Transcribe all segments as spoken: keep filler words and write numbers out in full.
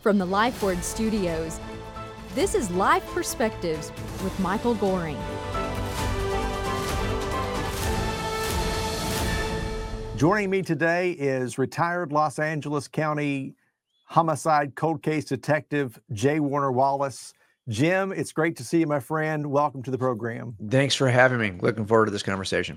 From the LifeWord Studios, this is Life Perspectives with Michael Goring. Joining me today is retired Los Angeles County homicide cold case detective J. Warner Wallace. Jim, it's great to see you, my friend. Welcome to the program. Thanks for having me. Looking forward to this conversation.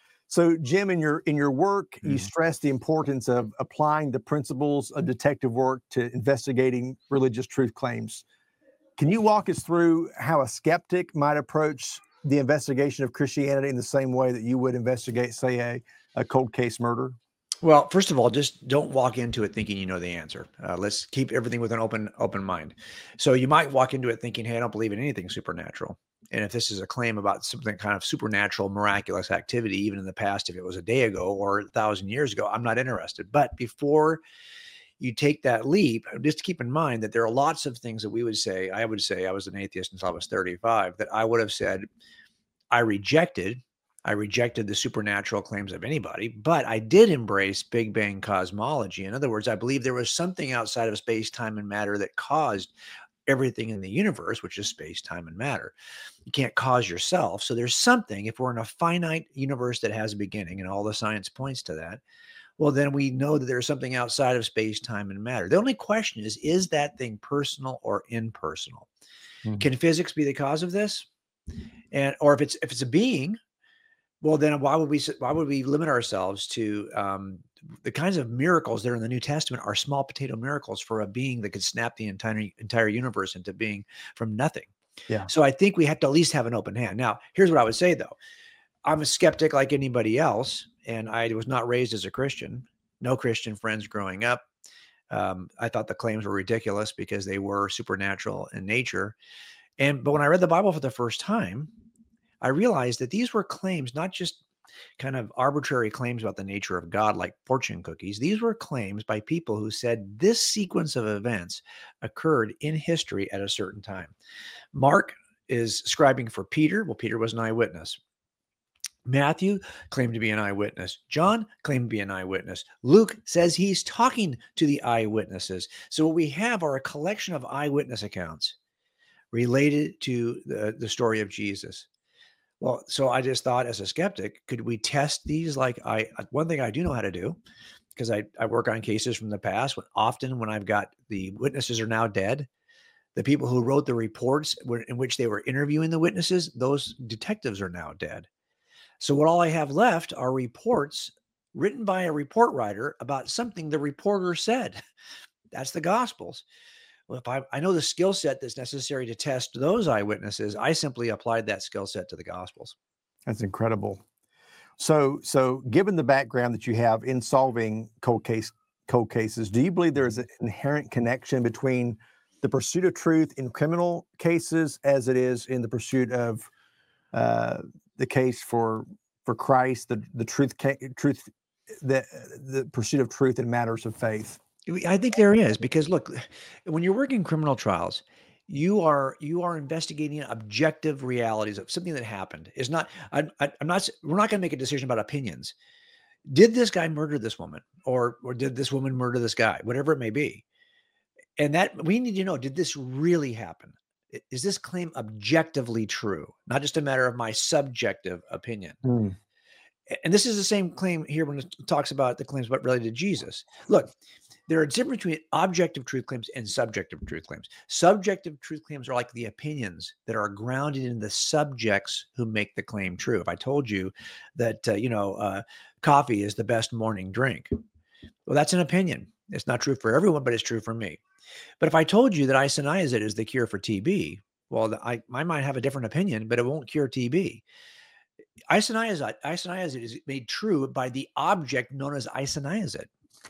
So, Jim, in your in your work, Mm-hmm. you stress the importance of applying the principles of detective work to investigating religious truth claims. Can you walk us through how a skeptic might approach the investigation of Christianity in the same way that you would investigate, say, a, a cold case murder? Well, first of all, just don't walk into it thinking you know the answer. Uh, let's keep everything with an open open mind. So you might walk into it thinking, hey, I don't believe in anything supernatural. And if this is a claim about something kind of supernatural, miraculous activity, even in the past, if it was a day ago or a thousand years ago, I'm not interested. But before you take that leap, just keep in mind that there are lots of things that we would say, I would say I was an atheist until I was thirty-five, that I would have said I rejected. I rejected the supernatural claims of anybody, but I did embrace Big Bang cosmology. In other words, I believe there was something outside of space, time, and matter that caused everything in the universe, which is space, time, and matter. You can't cause yourself. So there's something, if we're in a finite universe that has a beginning, and all the science points to that, well, then we know that there's something outside of space, time, and matter. The only question is, is that thing personal or impersonal? Mm-hmm. Can physics be the cause of this? And or if it's if it's a being, well, then why would we why would we limit ourselves to um, the kinds of miracles that are in the New Testament are small potato miracles for a being that could snap the entire entire universe into being from nothing. Yeah. So I think we have to at least have an open hand. Now, here's what I would say, though. I'm a skeptic like anybody else, and I was not raised as a Christian. No Christian friends growing up. Um, I thought the claims were ridiculous because they were supernatural in nature. And but when I read the Bible for the first time, I realized that these were claims, not just kind of arbitrary claims about the nature of God, like fortune cookies. These were claims by people who said this sequence of events occurred in history at a certain time. Mark is scribing for Peter. Well, Peter was an eyewitness. Matthew claimed to be an eyewitness. John claimed to be an eyewitness. Luke says he's talking to the eyewitnesses. So what we have are a collection of eyewitness accounts related to the, the story of Jesus. Well, so I just thought, as a skeptic, could we test these? Like I, one thing I do know how to do, because I, I work on cases from the past, when often when I've got the witnesses are now dead, the people who wrote the reports were, in which they were interviewing the witnesses, those detectives are now dead. So what all I have left are reports written by a report writer about something the reporter said. That's the Gospels. Well, if I, I know the skill set that's necessary to test those eyewitnesses, I simply applied that skill set to the Gospels. That's incredible. So, so given the background that you have in solving cold case cold cases, do you believe there is an inherent connection between the pursuit of truth in criminal cases as it is in the pursuit of uh, the case for for Christ, the the truth truth the the pursuit of truth in matters of faith? I think there is, because look, when you're working criminal trials, you are you are investigating objective realities of something that happened. Is not I, I, I'm not we're not going to make a decision about opinions. Did this guy murder this woman, or or did this woman murder this guy? Whatever it may be, and that we need to know: did this really happen? Is this claim objectively true, not just a matter of my subjective opinion? Mm. And this is the same claim here when it talks about the claims about related to Jesus. Look, there are a difference between objective truth claims and subjective truth claims. Subjective truth claims are like the opinions that are grounded in the subjects who make the claim true. If I told you that, uh, you know, uh, coffee is the best morning drink, well, that's an opinion. It's not true for everyone, but it's true for me. But if I told you that isoniazid is the cure for T B, well, I, I might have a different opinion, but it won't cure T B. Isoniazid, isoniazid is made true by the object known as isoniazid.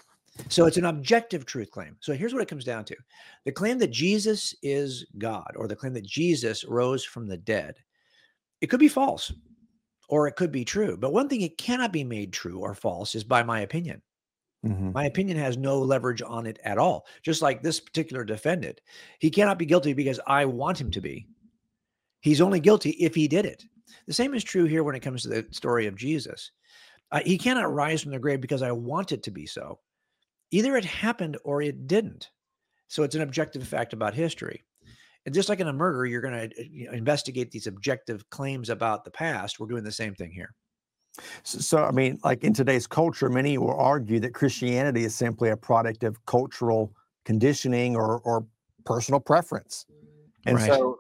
So it's an objective truth claim. So here's what it comes down to. The claim that Jesus is God, or the claim that Jesus rose from the dead, it could be false or it could be true. But one thing it cannot be made true or false is by my opinion. Mm-hmm. My opinion has no leverage on it at all. Just like this particular defendant, he cannot be guilty because I want him to be. He's only guilty if he did it. The same is true here when it comes to the story of Jesus. Uh, he cannot rise from the grave because I want it to be so. Either it happened or it didn't. So it's an objective fact about history. And just like in a murder, you're going to you know, investigate these objective claims about the past. We're doing the same thing here. So, so, I mean, like in today's culture, many will argue that Christianity is simply a product of cultural conditioning or, or personal preference. And Right. so,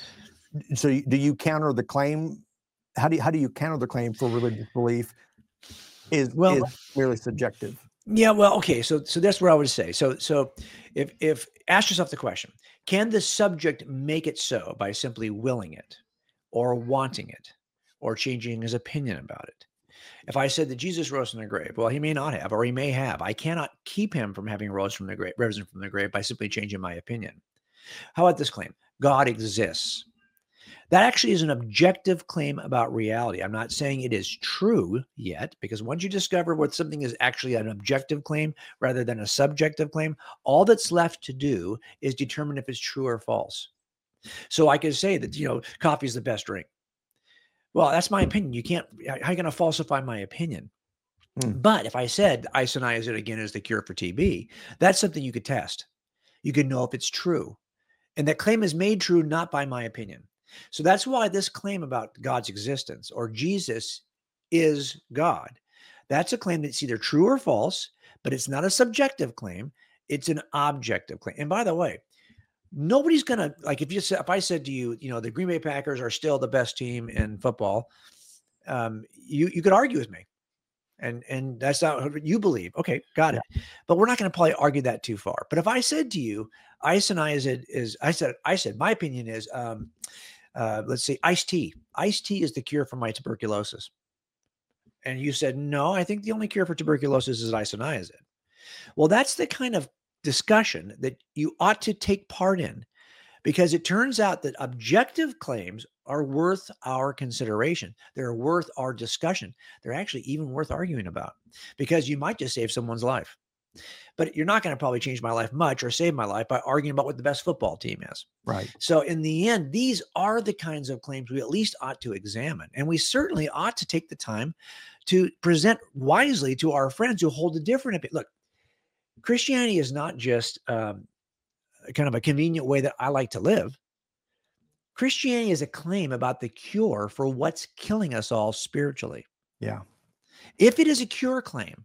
so do you counter the claim? How do you, how do you counter the claim for religious belief is, Well, is merely subjective? yeah, well, okay. So, so that's what I would say. So, so if, if ask yourself the question, can the subject make it so by simply willing it or wanting it or changing his opinion about it? If I said that Jesus rose from the grave, well, he may not have, or he may have. I cannot keep him from having rose from the grave, risen from the grave by simply changing my opinion. How about this claim? God exists. That actually is an objective claim about reality. I'm not saying it is true yet, because once you discover what something is actually an objective claim rather than a subjective claim, all that's left to do is determine if it's true or false. So I could say that, you know, coffee is the best drink. Well, that's my opinion. You can't, how are you going to falsify my opinion? Hmm. But if I said isoniazid again is the cure for T B, that's something you could test. You could know if it's true. And that claim is made true not by my opinion. So that's why this claim about God's existence or Jesus is God, that's a claim that's either true or false, but it's not a subjective claim. It's an objective claim. And by the way, nobody's going to, like, if you said, if I said to you, you know, the Green Bay Packers are still the best team in football, um, you, you could argue with me. And, and that's not what you believe. Okay, got it. But we're not going to probably argue that too far. But if I said to you, isoniazid is, I said, I said, my opinion is, um, uh, let's say iced tea. Iced tea is the cure for my tuberculosis. And you said, no, I think the only cure for tuberculosis is isoniazid. Well, that's the kind of discussion that you ought to take part in, because it turns out that objective claims are worth our consideration. They're worth our discussion. They're actually even worth arguing about, because you might just save someone's life. But you're not going to probably change my life much or save my life by arguing about what the best football team is. Right. So in the end, these are the kinds of claims we at least ought to examine. And we certainly ought to take the time to present wisely to our friends who hold a different opinion. Look, Christianity is not just um, kind of a convenient way that I like to live. Christianity is a claim about the cure for what's killing us all spiritually. Yeah. If it is a cure claim,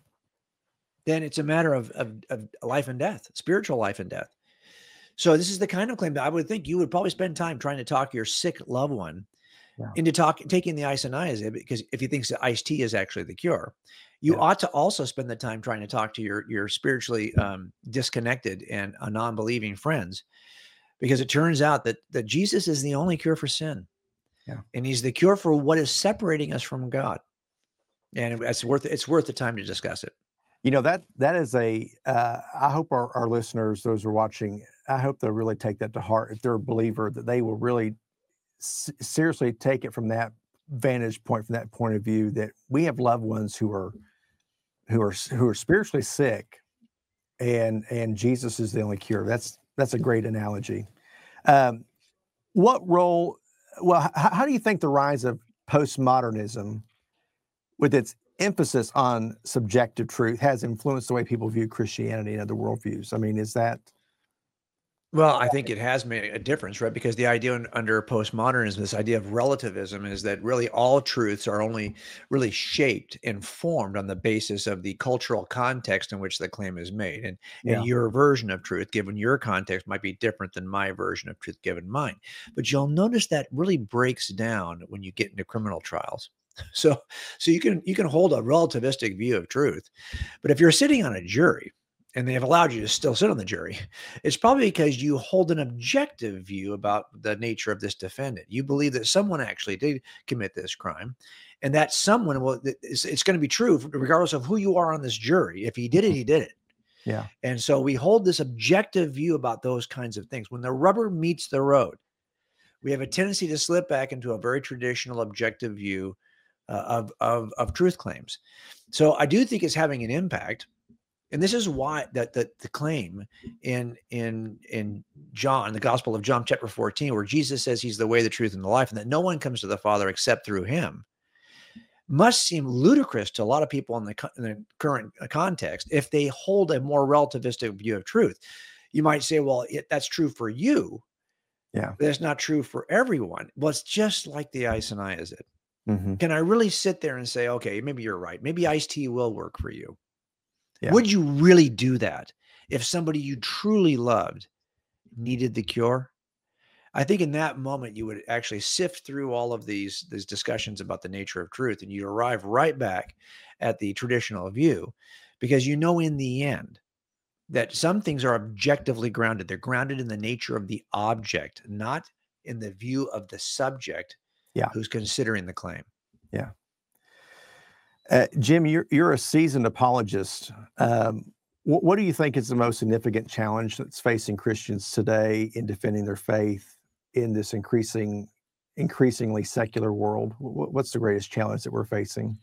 then it's a matter of, of, of life and death, spiritual life and death. So this is the kind of claim that I would think you would probably spend time trying to talk your sick loved one Yeah. into talk, taking the isoniazid, because if he thinks that iced tea is actually the cure, you Yeah. ought to also spend the time trying to talk to your, your spiritually um, disconnected and uh, non-believing friends, because it turns out that, that Jesus is the only cure for sin. Yeah. And he's the cure for what is separating us from God. And it's worth, it's worth the time to discuss it. You know, that that is a, uh, I hope our, our listeners, those who are watching, I hope they'll really take that to heart. If they're a believer, that they will really s- seriously take it from that vantage point, from that point of view, that we have loved ones who are, who are, who are spiritually sick, and, and Jesus is the only cure. That's, that's a great analogy. Um, what role, well, h- how do you think the rise of postmodernism, with its emphasis on subjective truth, has influenced the way people view Christianity and other worldviews? I mean, is that? Well, I think it has made a difference, right? Because the idea un- under postmodernism, this idea of relativism, is that really all truths are only really shaped and formed on the basis of the cultural context in which the claim is made. And, Yeah. and your version of truth, given your context, might be different than my version of truth, given mine. But you'll notice that really breaks down when you get into criminal trials. So, so you can you can hold a relativistic view of truth, but if you're sitting on a jury and they have allowed you to still sit on the jury, it's probably because you hold an objective view about the nature of this defendant. You believe that someone actually did commit this crime, and that someone will. It's, it's going to be true regardless of who you are on this jury. If he did it, he did it. Yeah. And so we hold this objective view about those kinds of things. When the rubber meets the road, we have a tendency to slip back into a very traditional objective view Uh, of, of, of truth claims. So I do think it's having an impact. And this is why that, that the claim in, in, in John, the Gospel of John, chapter fourteen, where Jesus says he's the way, the truth, and the life, and that no one comes to the Father except through him, must seem ludicrous to a lot of people in the, in the current context if they hold a more relativistic view of truth. You might say, well, it, that's true for you. Yeah. That's not true for everyone. Well, it's just like the isoniazid. Mm-hmm. Can I really sit there and say, okay, maybe you're right. Maybe iced tea will work for you. Yeah. Would you really do that if somebody you truly loved needed the cure? I think in that moment, you would actually sift through all of these, these discussions about the nature of truth, and you arrive right back at the traditional view, because you know in the end that some things are objectively grounded. They're grounded in the nature of the object, not in the view of the subject Yeah. who's considering the claim. Yeah. Uh, Jim, you're, you're a seasoned apologist. Um, what, what do you think is the most significant challenge that's facing Christians today in defending their faith in this increasing, increasingly secular world? What, what's the greatest challenge that we're facing?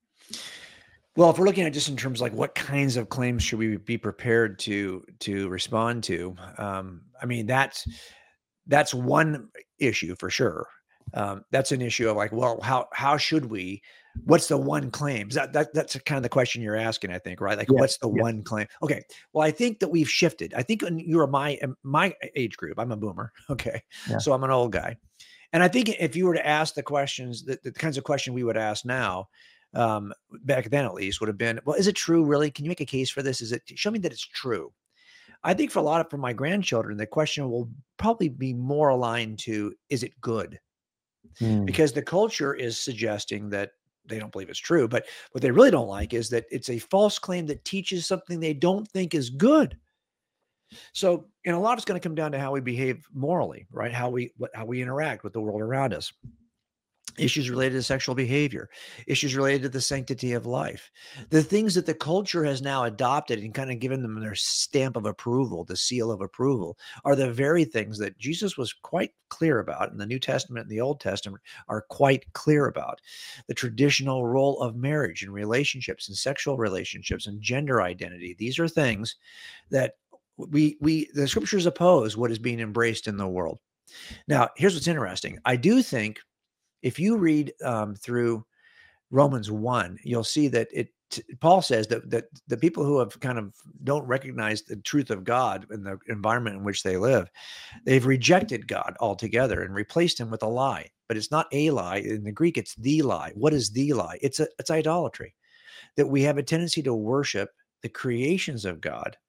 Well, if we're looking at just in terms of like what kinds of claims should we be prepared to to respond to, um, I mean that's that's one issue for sure. Um, that's an issue of like, well, how how should we? What's the one claim? Is That that that's kind of the question you're asking, I think, right? Like, Yeah, what's the yeah. one claim? Okay, well, I think that we've shifted. I think when you were my my age group. I'm a boomer. Okay, Yeah. so I'm an old guy, and I think if you were to ask the questions, the, the kinds of question we would ask now, um, back then at least, would have been, well, is it true? Really? Can you make a case for this? Is it? Show me that it's true. I think for a lot of for my grandchildren, the question will probably be more aligned to, is it good? Mm, Because the culture is suggesting that they don't believe it's true, but what they really don't like is that it's a false claim that teaches something they don't think is good. So, and a lot is going to come down to how we behave morally, right? How we what, how we interact with the world around us. Issues related to sexual behavior, issues related to the sanctity of life, the things that the culture has now adopted and kind of given them their stamp of approval, the seal of approval, are the very things that Jesus was quite clear about, and the New Testament and the Old Testament are quite clear about. The traditional role of marriage and relationships and sexual relationships and gender identity. These are things that we we the scriptures oppose what is being embraced in the world. Now, here's what's interesting. I do think if you read um, through Romans one, you'll see that it Paul says that that the people who have kind of don't recognize the truth of God in the environment in which they live, they've rejected God altogether and replaced him with a lie. But it's not a lie. In the Greek, it's the lie. What is the lie? It's a, it's idolatry. That we have a tendency to worship the creations of God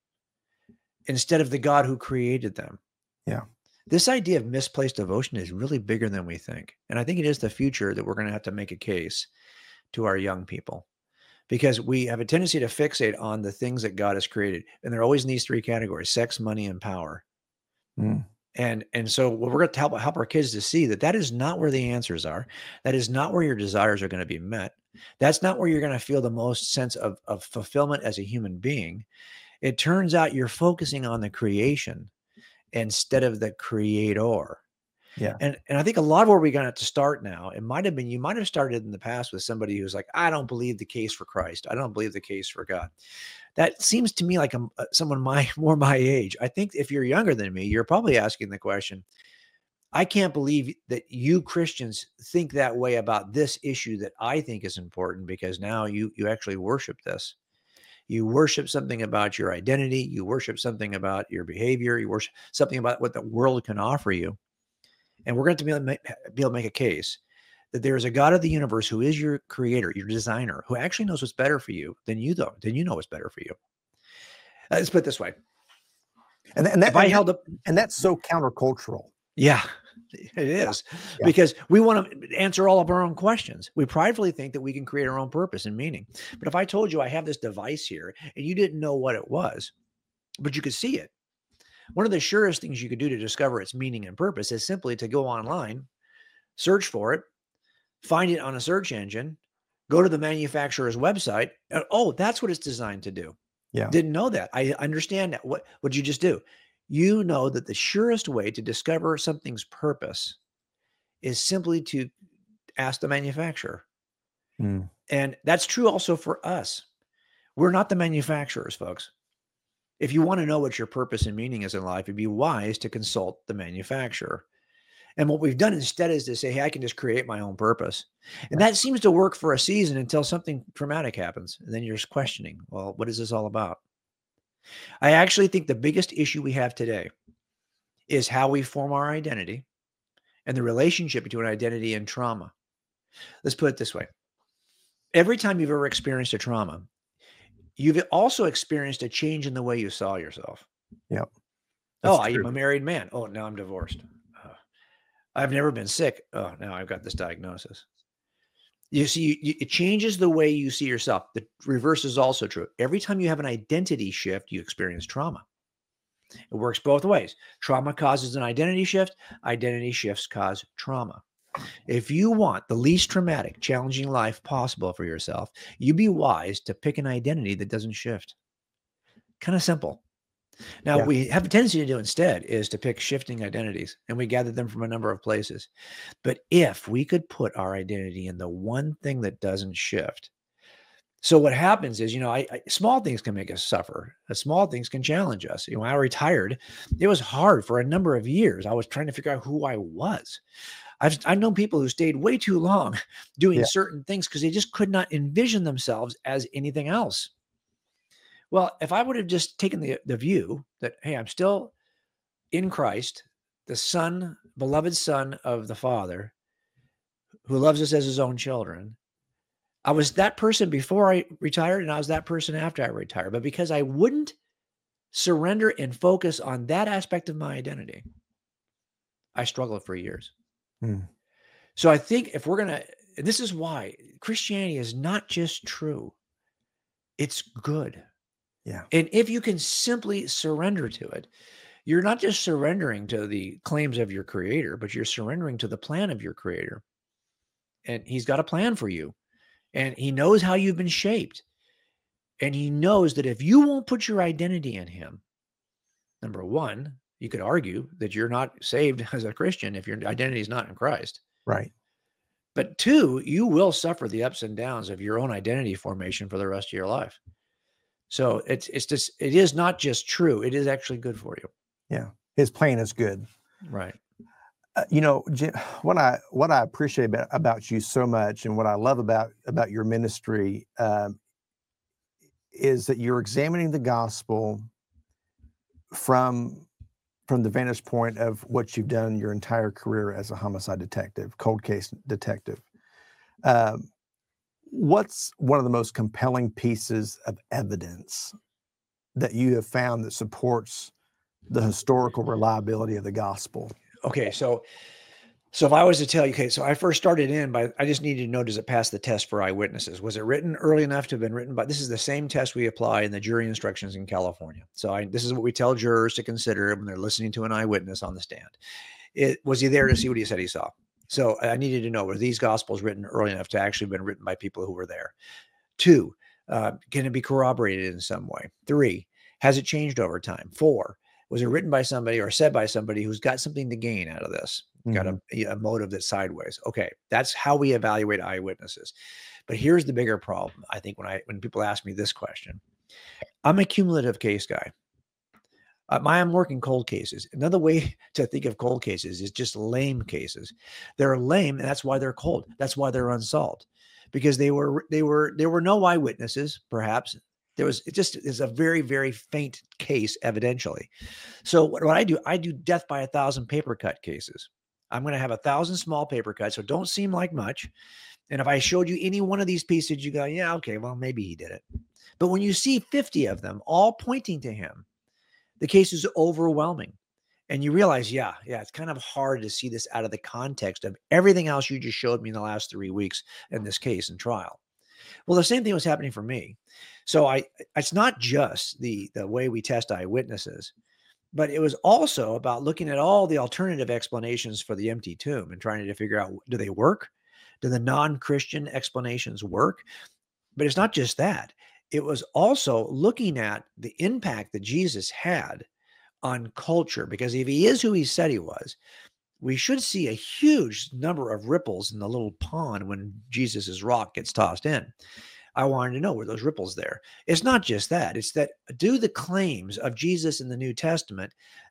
instead of the God who created them. yeah. This idea of misplaced devotion is really bigger than we think. And I think it is the future that we're going to have to make a case to our young people, because we have a tendency to fixate on the things that God has created. And they're always in these three categories: sex, money, and power. Mm, And, and so what we're going to help, help our kids to see that that is not where the answers are. That is not where your desires are going to be met. That's not where you're going to feel the most sense of, of fulfillment as a human being. It turns out you're focusing on the creation instead of the creator. yeah. And and I think a lot of where we're going to have to start now, it might have been, you might have started in the past with somebody who's like, I don't believe the case for Christ. I don't believe the case for God. That seems to me like a, someone my more my age. I think if you're younger than me, you're probably asking the question, I can't believe that you Christians think that way about this issue that I think is important, because now you you actually worship this. You worship something about your identity. You worship something about your behavior. You worship something about what the world can offer you. And we're going to be able to make, be able to make a case that there is a God of the universe who is your creator, your designer, who actually knows what's better for you than you though, than you know what's better for you. Uh, let's put it this way. And, and that, If I and, held up, and that's so countercultural. yeah, it is, Yeah. because we want to answer all of our own questions. We pridefully think that we can create our own purpose and meaning. But if I told you I have this device here and you didn't know what it was, but you could see it, one of the surest things you could do to discover its meaning and purpose is simply to go online, search for it, find it on a search engine, go to the manufacturer's website, and oh, that's what it's designed to do. Yeah. Didn't know that. I understand that. What would you just do? You know that the surest way to discover something's purpose is simply to ask the manufacturer. Mm, And that's true also for us. We're not the manufacturers, folks. If you want to know what your purpose and meaning is in life, it'd be wise to consult the manufacturer. And what we've done instead is to say, hey, I can just create my own purpose. And that seems to work for a season until something traumatic happens. And then you're just questioning, well, what is this all about? I actually think the biggest issue we have today is how we form our identity and the relationship between identity and trauma. Let's put it this way. Every time you've ever experienced a trauma, you've also experienced a change in the way you saw yourself. Yep. Oh, That's I'm true. a married man. Oh, now I'm divorced. Uh, I've never been sick. Oh, now I've got this diagnosis. You see, you, it changes the way you see yourself. The reverse is also true. Every time you have an identity shift, you experience trauma. It works both ways. Trauma causes an identity shift. Identity shifts cause trauma. If you want the least traumatic, challenging life possible for yourself, you be wise to pick an identity that doesn't shift. Kind of simple. Now, Yeah. we have a tendency to do instead is to pick shifting identities, and we gather them from a number of places. But if we could put our identity in the one thing that doesn't shift, so what happens is, you know, I, I small things can make us suffer. Uh, Small things can challenge us. You know, when I retired, it was hard for a number of years. I was trying to figure out who I was. I've I know people who stayed way too long doing Yeah. certain things because they just could not envision themselves as anything else. Well, if I would have just taken the, the view that, hey, I'm still in Christ, the Son, beloved Son of the Father, who loves us as his own children, I was that person before I retired, and I was that person after I retired. But because I wouldn't surrender and focus on that aspect of my identity, I struggled for years. Hmm. So I think if we're going to, and this is why Christianity is not just true, it's good. Yeah. And if you can simply surrender to it, you're not just surrendering to the claims of your creator, but you're surrendering to the plan of your creator. And he's got a plan for you. And he knows how you've been shaped. And he knows that if you won't put your identity in him, number one, you could argue that you're not saved as a Christian if your identity is not in Christ. Right. But two, you will suffer the ups and downs of your own identity formation for the rest of your life. So it's it's just it is not just true; it is actually good for you. Yeah. His plan is good. Right. Uh, you know, Jim, what I what I appreciate about, about you so much, and what I love about about your ministry, um, is that you're examining the gospel from from the vantage point of what you've done your entire career as a homicide detective, cold case detective. Um, what's one of the most compelling pieces of evidence that you have found that supports the historical reliability of the gospel? Okay, so so if I was to tell you, okay, so I first started in by I just needed to know, does it pass the test for eyewitnesses? Was it written early enough to have been written by? This is the same test we apply in the jury instructions in California. So I, this is what we tell jurors to consider when they're listening to an eyewitness on the stand. It was he there to see what he said he saw? So I needed to know, were these gospels written early enough to actually been written by people who were there? Two, uh, can it be corroborated in some way? Three, has it changed over time? Four, was it written by somebody or said by somebody who's got something to gain out of this? Got a, a motive that's sideways. Okay, that's how we evaluate eyewitnesses. But here's the bigger problem. I think when I when people ask me this question, I'm a cumulative case guy. Uh, my, I'm working cold cases. Another way to think of cold cases is just lame cases. They're lame, and that's why they're cold. That's why they're unsolved, because they were they were there were no eyewitnesses. Perhaps there was. It just is a very very faint case, evidentially. So what, what I do, I do death by a thousand paper cut cases. I'm going to have a thousand small paper cuts, so don't seem like much. And if I showed you any one of these pieces, you go, yeah, okay, well, maybe he did it. But when you see fifty of them all pointing to him, the case is overwhelming. And you realize, yeah, yeah, it's kind of hard to see this out of the context of everything else you just showed me in the last three weeks in this case and trial. Well, the same thing was happening for me. So I, it's not just the, the way we test eyewitnesses, but it was also about looking at all the alternative explanations for the empty tomb and trying to figure out, do they work? Do the non-Christian explanations work? But it's not just that. It was also looking at the impact that Jesus had on culture, because if he is who he said he was, we should see a huge number of ripples in the little pond when Jesus's rock gets tossed in. I wanted to know, were those ripples there? It's not just that. It's that, do the claims of Jesus in the New Testament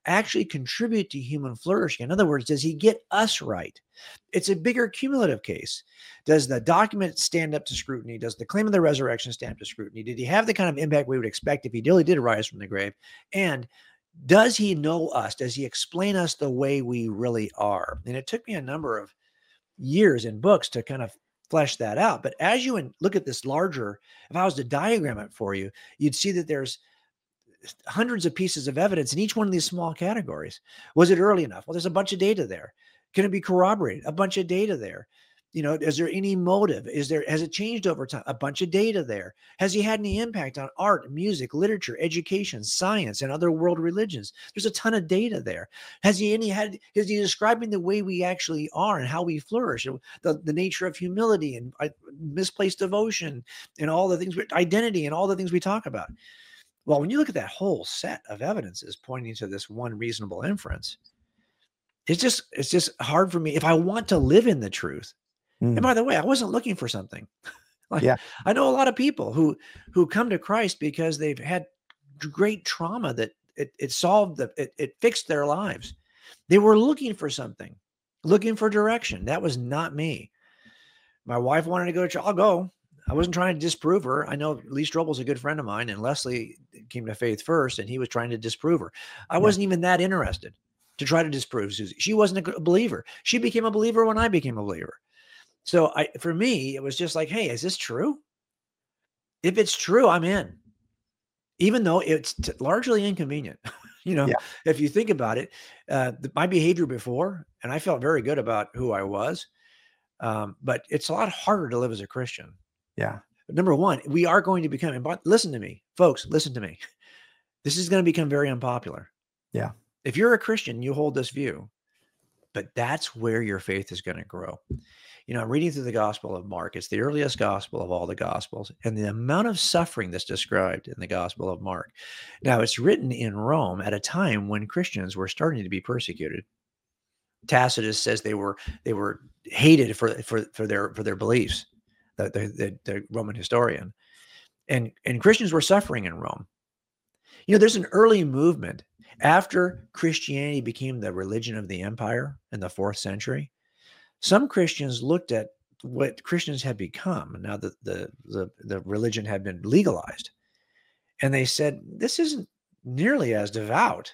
actually contribute to human flourishing? In other words, does he get us right? It's a bigger cumulative case. Does the document stand up to scrutiny? Does the claim of the resurrection stand up to scrutiny? Did he have the kind of impact we would expect if he really did rise from the grave? And does he know us? Does he explain us the way we really are? And it took me a number of years in books to kind of flesh that out. But as you in- look at this larger, if I was to diagram it for you, you'd see that there's hundreds of pieces of evidence in each one of these small categories. Was it early enough? Well, there's a bunch of data there. Can it be corroborated? A bunch of data there. You know, is there any motive? Is there, has it changed over time? A bunch of data there. Has he had any impact on art, music, literature, education, science, and other world religions? There's a ton of data there. Has he any had, is he describing the way we actually are and how we flourish, the, the nature of humility and uh, misplaced devotion and all the things, identity and all the things we talk about? Well, when you look at that whole set of evidences pointing to this one reasonable inference, it's just, it's just hard for me if I want to live in the truth. And Mm. by the way, I wasn't looking for something. Like, Yeah. I know a lot of people who who come to Christ because they've had great trauma that it, it solved the it, it fixed their lives. They were looking for something, looking for direction. That was not me. My wife wanted to go to church. I'll go. I wasn't trying to disprove her. I know Lee Strobel's a good friend of mine, and Leslie came to faith first, and he was trying to disprove her. I Yeah. wasn't even that interested to try to disprove Susie. She wasn't a believer. She became a believer when I became a believer. So I, for me, it was just like, hey, is this true? If it's true, I'm in, even though it's t- largely inconvenient. you know, Yeah. if you think about it, uh, the, my behavior before, and I felt very good about who I was, um, but it's a lot harder to live as a Christian. Yeah. But number one, we are going to become, and but listen to me, folks, listen to me. This is going to become very unpopular. Yeah. If you're a Christian, you hold this view, but that's where your faith is going to grow. You know, I'm reading through the Gospel of Mark. It's the earliest gospel of all the gospels, and the amount of suffering that's described in the Gospel of Mark. Now, it's written in Rome at a time when Christians were starting to be persecuted. Tacitus says they were they were hated for for for their for their beliefs. The the, the, the Roman historian, and and Christians were suffering in Rome. You know, there's an early movement after Christianity became the religion of the empire in the fourth century. Some Christians looked at what Christians had become now that the, the, the religion had been legalized. And they said, this isn't nearly as devout.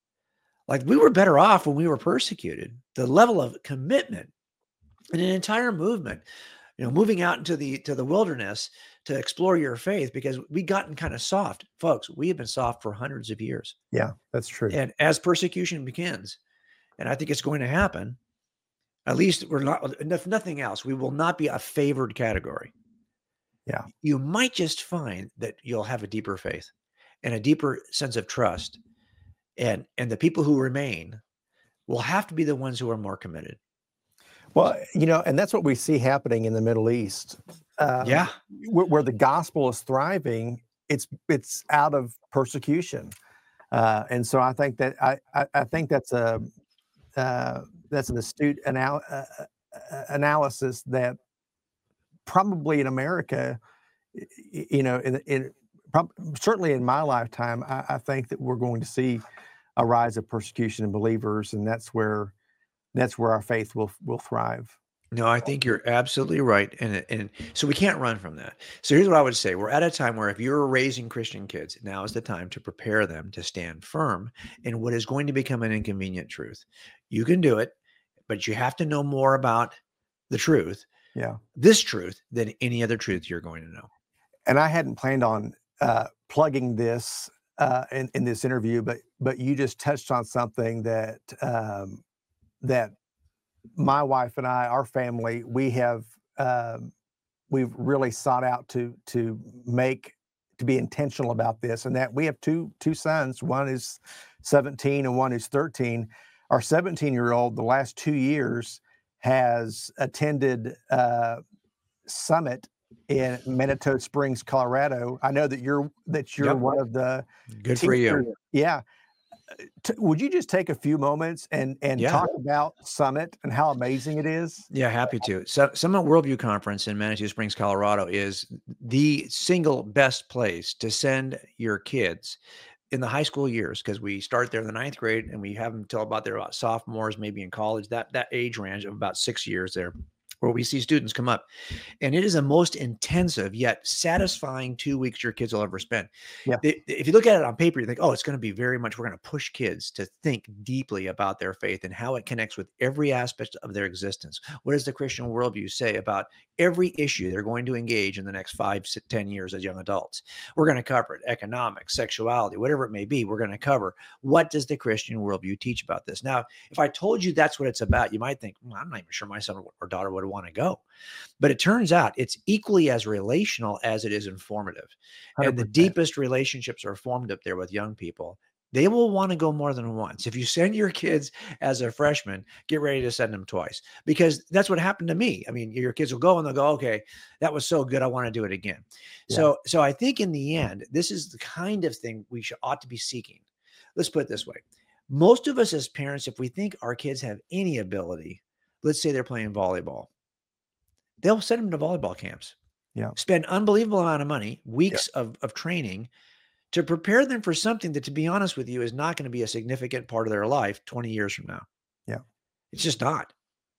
Like, we were better off when we were persecuted. The level of commitment in an entire movement, you know, moving out into the, to the wilderness to explore your faith, because we gotten kind of soft. Folks, we have been soft for hundreds of years. Yeah, that's true. And as persecution begins, and I think it's going to happen, at least we're not, if nothing else, we will not be a favored category. Yeah. You might just find that you'll have a deeper faith and a deeper sense of trust. And, and the people who remain will have to be the ones who are more committed. Well, you know, and that's what we see happening in the Middle East. Um, Yeah. Where, where the gospel is thriving, it's it's out of persecution. Uh, and so I think that I, I, I think that's a uh, that's an astute anal- uh, uh, analysis that probably in America, y- you know, in, in prob- certainly in my lifetime, I, I think that we're going to see a rise of persecution in believers, and that's where that's where our faith will will thrive. No, I think you're absolutely right. And, and so we can't run from that. So here's what I would say. We're at a time where if you're raising Christian kids, now is the time to prepare them to stand firm in what is going to become an inconvenient truth. You can do it, but you have to know more about the truth, Yeah. this truth, than any other truth you're going to know. And I hadn't planned on uh, plugging this uh, in, in this interview, but but you just touched on something that um, that my wife and I, our family, we have um, we've really sought out to to make to be intentional about this, and that we have two two sons. One is seventeen and one is thirteen. Our seventeen year old, the last two years, has attended uh, Summit in Manitou Springs, Colorado. I know that you're that you're Yep. one of the Good for you. teachers. Yeah. T- would you just take a few moments and and Yeah. talk about Summit and how amazing it is? Yeah, happy to. So, Summit Worldview Conference in Manitou Springs, Colorado is the single best place to send your kids in the high school years, because we start there in the ninth grade and we have them till about they're about sophomores, maybe in college, that that age range of about six years there, where we see students come up. And it is the most intensive yet satisfying two weeks your kids will ever spend. Yeah. They- If you look at it on paper, you think, oh, it's going to be very much, we're going to push kids to think deeply about their faith and how it connects with every aspect of their existence. What does the Christian worldview say about every issue they're going to engage in the next five, si- ten years as young adults? We're going to cover it, economics, sexuality, whatever it may be. We're going to cover what does the Christian worldview teach about this. Now, if I told you that's what it's about, you might think, well, I'm not even sure my son or daughter would want to go. But it turns out it's equally as relational as it is informative. And the one hundred percent. deepest relationships are formed up there with young people. They will want to go more than once. If you send your kids as a freshman, get ready to send them twice, because that's what happened to me. I mean, your kids will go and they'll go, okay, that was so good, I want to do it again. Yeah. So, so I think in the end, this is the kind of thing we should ought to be seeking. Let's put it this way. Most of us as parents, if we think our kids have any ability, let's say they're playing volleyball, they'll send them to volleyball camps. Yeah. Spend unbelievable amount of money, weeks of, of training to prepare them for something that, to be honest with you, is not going to be a significant part of their life twenty years from now. Yeah. It's just not.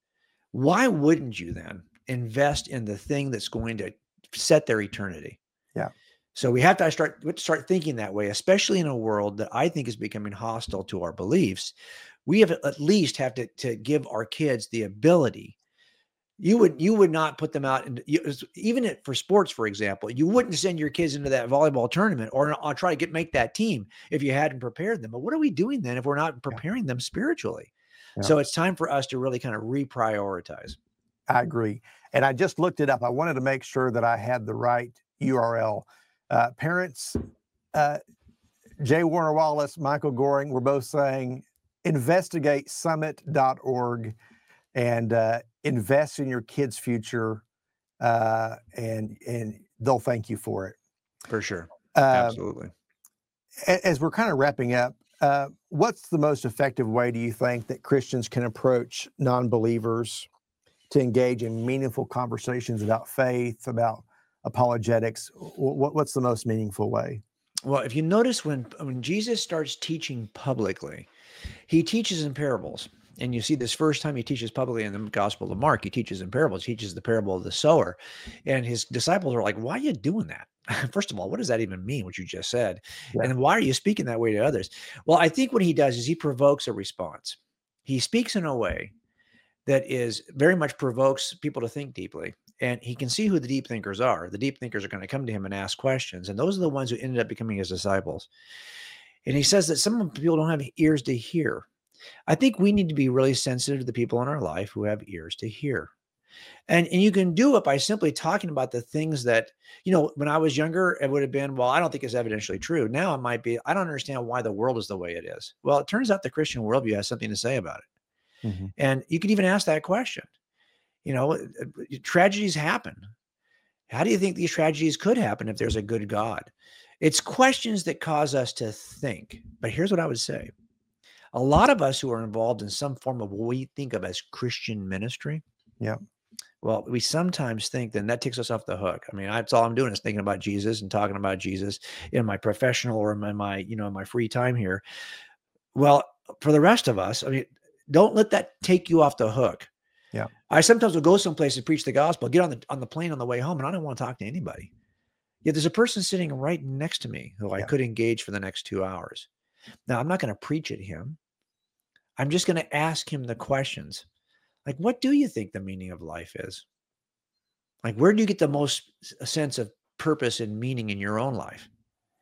Why wouldn't you then invest in the thing that's going to set their eternity? Yeah. So we have to start, we have to start thinking that way, especially in a world that I think is becoming hostile to our beliefs. We have at least have to, to give our kids the ability. You would you would not put them out, and even it, for sports, for example, you wouldn't send your kids into that volleyball tournament or, or try to get make that team if you hadn't prepared them. But what are we doing then if we're not preparing yeah. them spiritually? Yeah. So it's time for us to really kind of reprioritize. I agree, and I just looked it up. I wanted to make sure that I had the right U R L. Uh, parents, uh, J. Warner Wallace, Michael Goring, were both saying investigate summit dot org and uh, invest in your kids' future, uh, and and they'll thank you for it. For sure. Uh, Absolutely. As we're kind of wrapping up, uh, what's the most effective way, do you think, that Christians can approach non-believers to engage in meaningful conversations about faith, about apologetics? What, what's the most meaningful way? Well, if you notice, when when Jesus starts teaching publicly, he teaches in parables. And you see this first time he teaches publicly in the Gospel of Mark, he teaches in parables. He teaches the parable of the sower. And his disciples are like, why are you doing that? First of all, what does that even mean, what you just said? Yeah. And then why are you speaking that way to others? Well, I think what he does is he provokes a response. He speaks in a way that is very much provokes people to think deeply. And he can see who the deep thinkers are. The deep thinkers are going to come to him and ask questions. And those are the ones who ended up becoming his disciples. And he says that some people don't have ears to hear. I think we need to be really sensitive to the people in our life who have ears to hear. And, and you can do it by simply talking about the things that, you know, when I was younger, it would have been, well, I don't think it's evidentially true. Now it might be, I don't understand why the world is the way it is. Well, it turns out the Christian worldview has something to say about it. Mm-hmm. And you can even ask that question. You know, tragedies happen. How do you think these tragedies could happen if there's a good God? It's questions that cause us to think. But here's what I would say. A lot of us who are involved in some form of what we think of as Christian ministry. Yeah. Well, we sometimes think then that takes us off the hook. I mean, that's all I'm doing is thinking about Jesus and talking about Jesus in my professional or in my, you know, in my free time here. Well, for the rest of us, I mean, don't let that take you off the hook. Yeah. I sometimes will go someplace and preach the gospel, get on the on the plane on the way home, and I don't want to talk to anybody. Yet there's a person sitting right next to me who I yeah. could engage for the next two hours. Now, I'm not going to preach at him. I'm just going to ask him the questions. Like, what do you think the meaning of life is? Like, where do you get the most sense of purpose and meaning in your own life?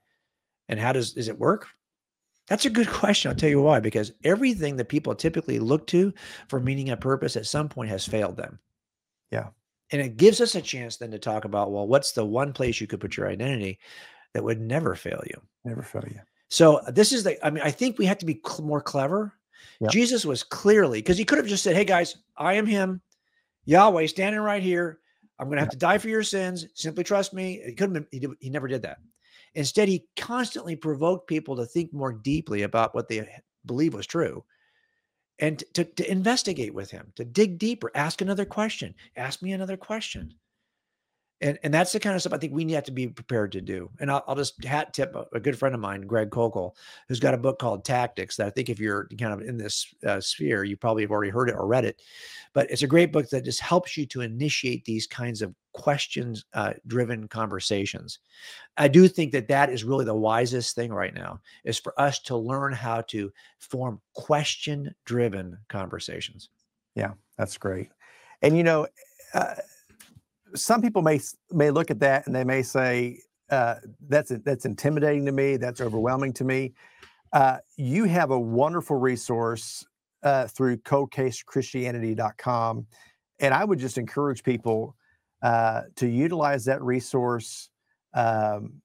And how does, does it work? That's a good question. I'll tell you why, because everything that people typically look to for meaning and purpose at some point has failed them. Yeah. And it gives us a chance then to talk about, well, what's the one place you could put your identity that would never fail you? Never fail you. So this is the, I mean, I think we have to be cl- more clever. Yeah. Jesus was clearly, because he could have just said, hey guys, I am him, Yahweh standing right here. I'm going to have yeah. to die for your sins. Simply trust me. He couldn't, he, did, he never did that. Instead, he constantly provoked people to think more deeply about what they believe was true and to, to investigate with him, to dig deeper, ask another question, ask me another question. And, and that's the kind of stuff I think we have to be prepared to do. And I'll, I'll just hat tip a, a good friend of mine, Greg Kokel, who's got a book called Tactics that I think if you're kind of in this uh, sphere, you probably have already heard it or read it. But it's a great book that just helps you to initiate these kinds of questions uh, driven conversations. I do think that that is really the wisest thing right now, is for us to learn how to form question driven conversations. Yeah, that's great. And, you know, uh, some people may may look at that and they may say, uh, that's that's intimidating to me. That's overwhelming to me. Uh, you have a wonderful resource uh, through cold case christianity dot com. And I would just encourage people uh, to utilize that resource, um,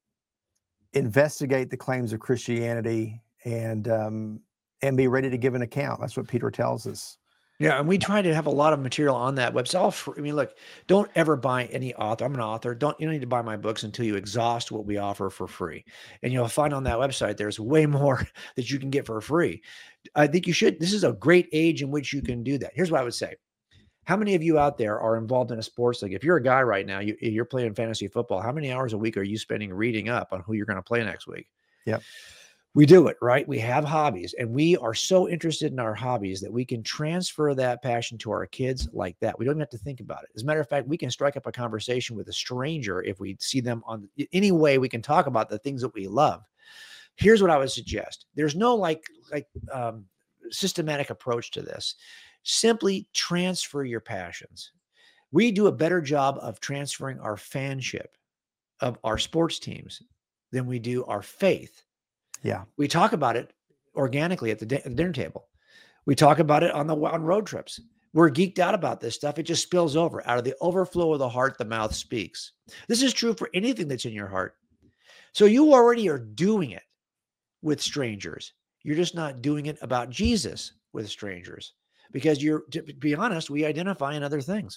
investigate the claims of Christianity, and um, and be ready to give an account. That's what Peter tells us. Yeah, and we try to have a lot of material on that website. All free. I mean, look, don't ever buy any author. I'm an author. Don't you don't need to buy my books until you exhaust what we offer for free. And you'll find on that website there's way more that you can get for free. I think you should. This is a great age in which you can do that. Here's what I would say. How many of you out there are involved in a sports league? If you're a guy right now, you, you're playing fantasy football, how many hours a week are you spending reading up on who you're going to play next week? Yep. We do it, right? We have hobbies, and we are so interested in our hobbies that we can transfer that passion to our kids like that. We don't even have to think about it. As a matter of fact, we can strike up a conversation with a stranger if we see them on any way. We can talk about the things that we love. Here's what I would suggest. There's no like, like um, systematic approach to this. Simply transfer your passions. We do a better job of transferring our fanship of our sports teams than we do our faith. Yeah. We talk about it organically at the, di- at the dinner table. We talk about it on the on road trips. We're geeked out about this stuff. It just spills over. Out of the overflow of the heart, the mouth speaks. This is true for anything that's in your heart. So you already are doing it with strangers. You're just not doing it about Jesus with strangers, because you're, to be honest, we identify in other things,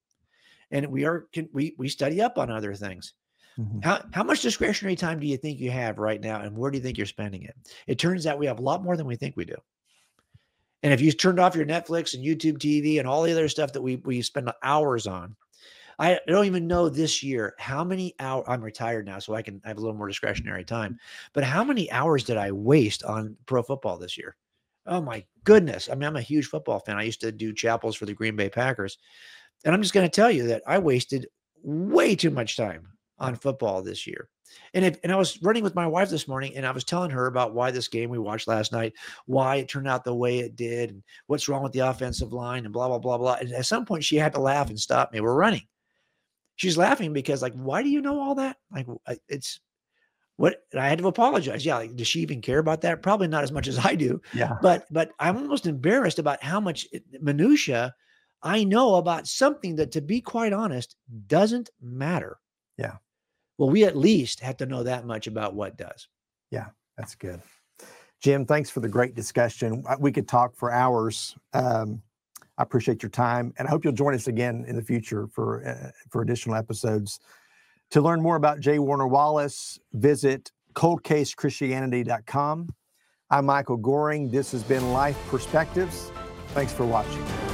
and we are can, we we study up on other things. Mm-hmm. How, how much discretionary time do you think you have right now, and where do you think you're spending it? It turns out we have a lot more than we think we do. And if you turned off your Netflix and YouTube T V and all the other stuff that we, we spend hours on, I don't even know this year how many hours. I'm retired now, so I can have a little more discretionary time. But how many hours did I waste on pro football this year? Oh my goodness. I mean, I'm a huge football fan. I used to do chapels for the Green Bay Packers. And I'm just going to tell you that I wasted way too much time on football this year. And if, and I was running with my wife this morning, and I was telling her about why this game we watched last night, why it turned out the way it did, and what's wrong with the offensive line, and blah, blah, blah, blah. And at some point she had to laugh and stop me. We're running. She's laughing because, like, why do you know all that? Like, it's what, and I had to apologize. Yeah. Like, does she even care about that? Probably not as much as I do. Yeah. But, but I'm almost embarrassed about how much minutia I know about something that, to be quite honest, doesn't matter. Yeah. Well, we at least have to know that much about what does. Yeah, that's good. Jim, thanks for the great discussion. We could talk for hours. Um, I appreciate your time, and I hope you'll join us again in the future for uh, for additional episodes. To learn more about J. Warner Wallace, visit cold case christianity dot com. I'm Michael Goring. This has been Life Perspectives. Thanks for watching.